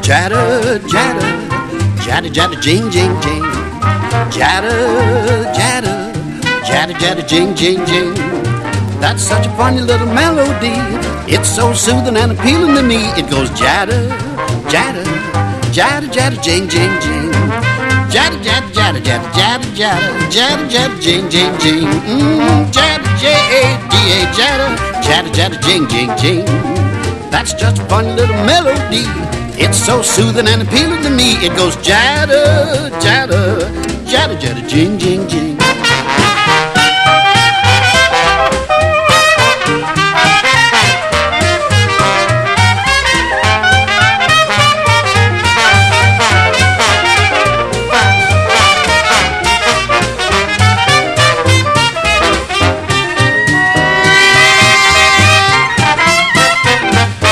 Jatter, jatter, jatter, jatter, jing, jing, jing. Jatter, jatter, jatter, jatter, jing, jing, jing. That's such a funny little melody. It's so soothing and appealing to me. It goes jatter, jatter, jatter, jatter, jing, jing, jing. Jatter, jatter, jatter, jatter, jatter, jatter, jatter, jatter, jing, jing, jing. Jatter, J-A-D-A, jatter, jatter, jatter, jing, jing, jing. That's just a funny little melody. It's so soothing and appealing to me. It goes jatter, jatter, jatter, jatter, jing, jing, jing.